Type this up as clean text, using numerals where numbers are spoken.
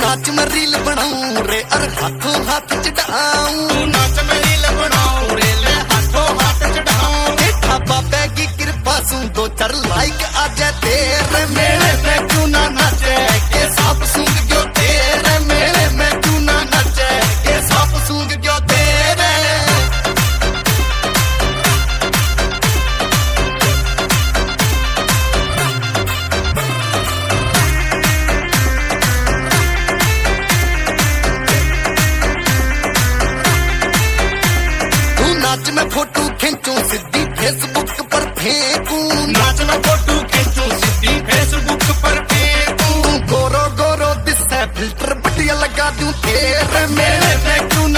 नाच में रील बनाऊं रे और हाथों हाथ चढ़ाऊं। तू नाच में रील बनाऊं रे ले हाथों हाथ चढ़ाऊं। देखा बाबे की कृपा सुन 2-4 लाइक आ जाए तेरे मेले में क्यों ना नाचे के सांप सूंघ गयो तेरे मेले में क्यों ना नाचे के सांप सूंघ गयो तेरे। नाच में फोटो खींचूं सीधी फेसबुक पर फेंकूं। नाच में फोटो खींचूं सीधी फेसबुक पर फेंकूं। गोरो गोरो दिसे फिल्टर बढ़िया लगा दूं तेरे मेले में क्यों